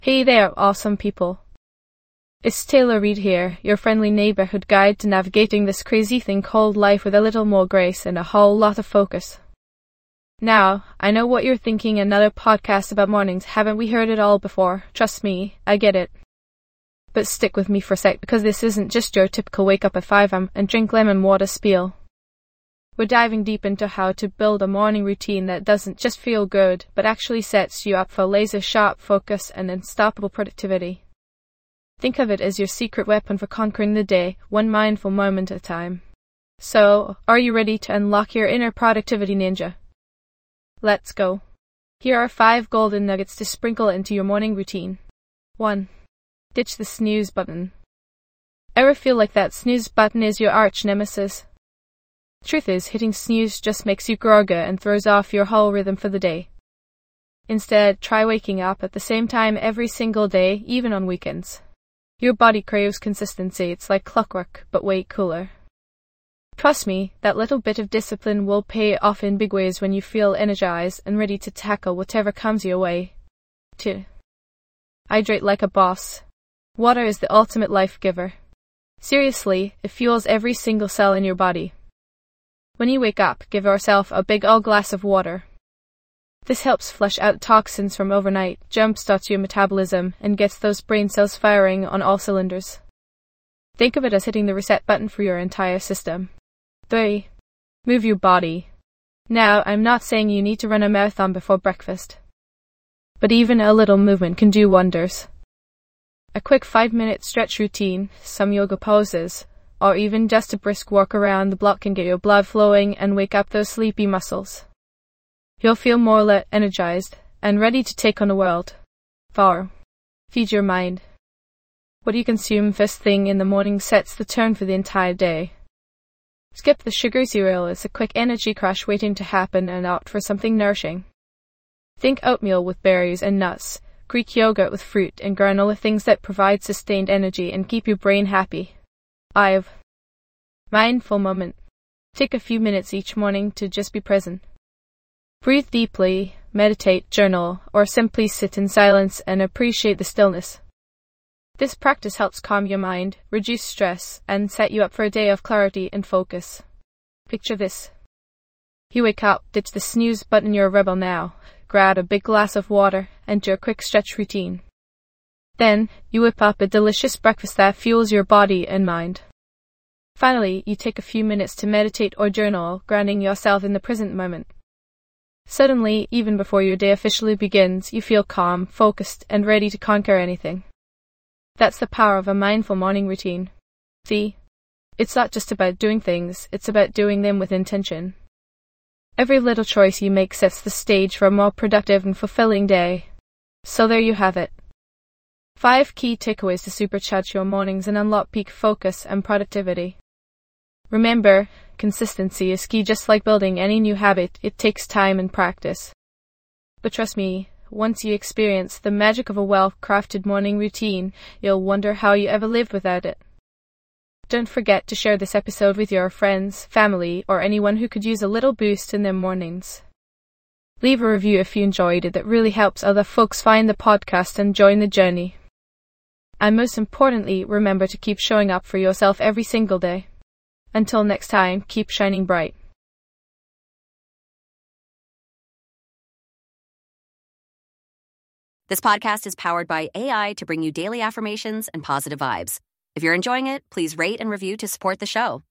Hey there, awesome people. It's Taylor Reid here, your friendly neighborhood guide to navigating this crazy thing called life with a little more grace and a whole lot of focus. Now, I know what you're thinking, another podcast about mornings. Haven't we heard it all before? Trust me, I get it. But stick with me for a sec, because this isn't just your typical wake up at 5 am and drink lemon water spiel. We're diving deep into how to build a morning routine that doesn't just feel good, but actually sets you up for laser-sharp focus and unstoppable productivity. Think of it as your secret weapon for conquering the day, one mindful moment at a time. So, are you ready to unlock your inner productivity ninja? Let's go. Here are 5 golden nuggets to sprinkle into your morning routine. 1. Ditch the snooze button. Ever feel like that snooze button is your arch nemesis? Truth is, hitting snooze just makes you groggy and throws off your whole rhythm for the day. Instead, try waking up at the same time every single day, even on weekends. Your body craves consistency. It's like clockwork, but way cooler. Trust me, that little bit of discipline will pay off in big ways when you feel energized and ready to tackle whatever comes your way. 2. Hydrate like a boss. Water is the ultimate life giver. Seriously, it fuels every single cell in your body. When you wake up, give yourself a big old glass of water. This helps flush out toxins from overnight, jumpstarts your metabolism, and gets those brain cells firing on all cylinders. Think of it as hitting the reset button for your entire system. 3. Move your body. Now, I'm not saying you need to run a marathon before breakfast, but even a little movement can do wonders. A quick 5-minute stretch routine, some yoga poses, or even just a brisk walk around the block can get your blood flowing and wake up those sleepy muscles. You'll feel more energized and ready to take on the world. 4. Feed your mind. What you consume first thing in the morning sets the tone for the entire day. Skip the sugar cereal. It's a quick energy crash waiting to happen, and opt for something nourishing. Think oatmeal with berries and nuts, Greek yogurt with fruit and granola, things that provide sustained energy and keep your brain happy. 5. Mindful moment. Take a few minutes each morning to just be present. Breathe deeply, meditate, journal, or simply sit in silence and appreciate the stillness. This practice helps calm your mind, reduce stress, and set you up for a day of clarity and focus. Picture this. You wake up, ditch the snooze button, you're a rebel now. Grab a big glass of water and do a quick stretch routine. Then, you whip up a delicious breakfast that fuels your body and mind. Finally, you take a few minutes to meditate or journal, grounding yourself in the present moment. Suddenly, even before your day officially begins, you feel calm, focused, and ready to conquer anything. That's the power of a mindful morning routine. See? It's not just about doing things, it's about doing them with intention. Every little choice you make sets the stage for a more productive and fulfilling day. So there you have it. 5 key takeaways to supercharge your mornings and unlock peak focus and productivity. Remember, consistency is key. Just like building any new habit, it takes time and practice. But trust me, once you experience the magic of a well-crafted morning routine, you'll wonder how you ever lived without it. Don't forget to share this episode with your friends, family, or anyone who could use a little boost in their mornings. Leave a review if you enjoyed it. That really helps other folks find the podcast and join the journey. And most importantly, remember to keep showing up for yourself every single day. Until next time, keep shining bright. This podcast is powered by AI to bring you daily affirmations and positive vibes. If you're enjoying it, please rate and review to support the show.